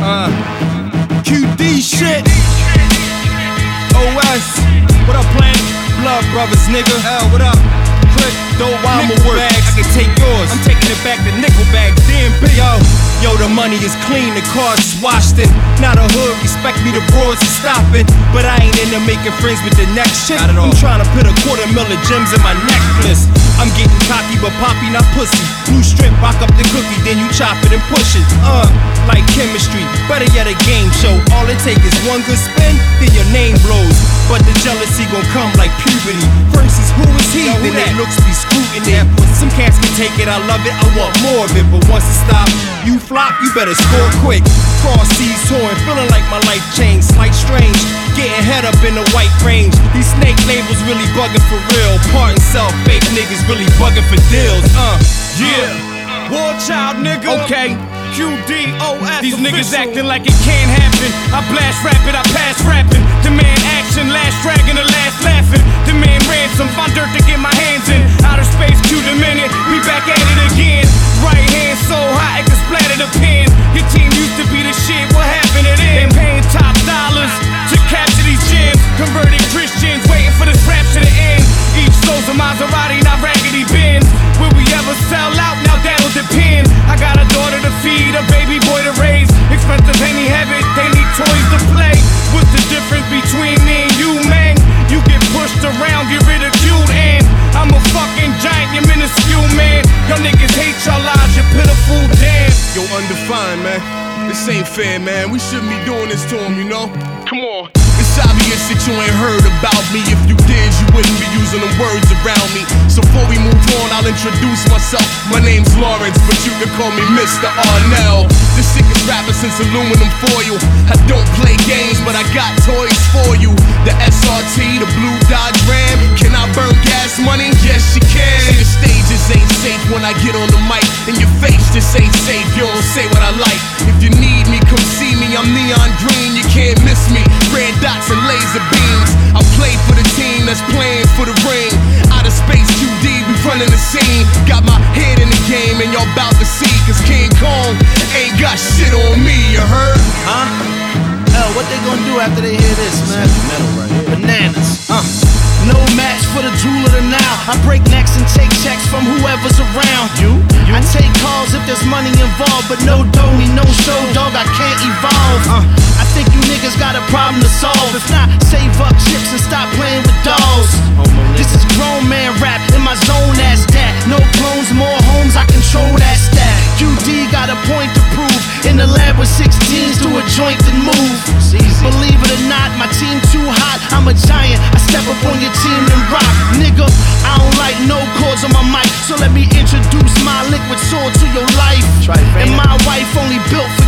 QD shit. OS. What up, Planet? Blood Brothers, nigga. L, what up? Click, dope, I'ma work. I can take yours. I'm taking it back to Nickelback. Damn, big. Yo, the money is clean, the car's washed in. Not a hood, respect me, the broads are stopping. But I ain't into making friends with the next shit. Not at all. I'm trying to put $250,000 gems in my necklace. I'm getting cocky, but poppy, not pussy. New strip, rock up the cookie, then you chop it and push it. Like chemistry, better yet a game show. All it take is one good spin, then your name blows. But the jealousy gon' come like puberty. First is who is he, then they looks be scrutiny. Some cats can take it, I love it, I want more of it. But once it stop, you flop, you better score quick. Cross seas touring, feeling like my life changed. Slight strange, getting head up in the white range. These snake labels really bugging for real. Part and self, fake niggas really bugging for deals. Yeah, War Child, nigga. Okay. QDOS. These niggas acting like it can't happen. I blast rapping, I pass rapping. Demand action, last dragging, the last laughing. Demand ransom, find dirt to get my hands in. Outer space, cue the minute, we back at it again. Right hand so hot, it can splatter the pen. Your team used to be the shit, what happened to them? Paying top dollars to capture these gems. Converted Christians, waiting for this rapture to end. Each soul's a Maserati, not Raggedy Benz. Will we ever sell out? Now that'll depend. I got a daughter to feed, a baby boy to raise. Expensive ain't he have it, they need toys to play. What's the difference between me and you, man? You get pushed around, get ridiculed, and I'm a fucking giant, you're minuscule, man. Y'all niggas hate y'all lives, you pitiful, damn. Yo, Undefined, man. This ain't fair, man. We shouldn't be doing this to him, you know? Come on. It's obvious that you ain't heard about me. If you did, you wouldn't be using them words around me. So before we move on, I'll introduce myself. My name's Lawrence, but you can call me Mr. Arnell. The sickest rapper since aluminum foil. I don't play games, but I got toys for you. The SRT, the blue Dodge Ram. Can I burn gas money? Yes, you can. See, the stages ain't safe when I get on the mic. In your face, this ain't safe. You don't say what I like. If you need me, come see me. I'm neon green, you can't miss me. Red dots and laser beams. I play for the team that's playing for the ring. Outer space QD, we running the scene. Got my head in the game and y'all bout to see. Cause King Kong ain't got shit on me, you heard? Hell, what they gonna do after they hear this, man? Bananas, No match for the jewel of the Nile. I break necks and take checks from whoever's around. I take calls if there's money involved, but no dough, no show, dog, I can't evolve. I think you niggas got a problem to solve. If not, save up chips and stop playing with dolls. This is grown man rap, in my zone, that's that. No clones, more homes, I control that stat. QD got a point to prove. In the lab with 16s, do a joint and move. Believe it or not, my team too hot. I'm a giant, I step up on your team and rock. Nigga, I don't like no chords on my mic, so let me introduce my liquid sword to your life. And my wife only built for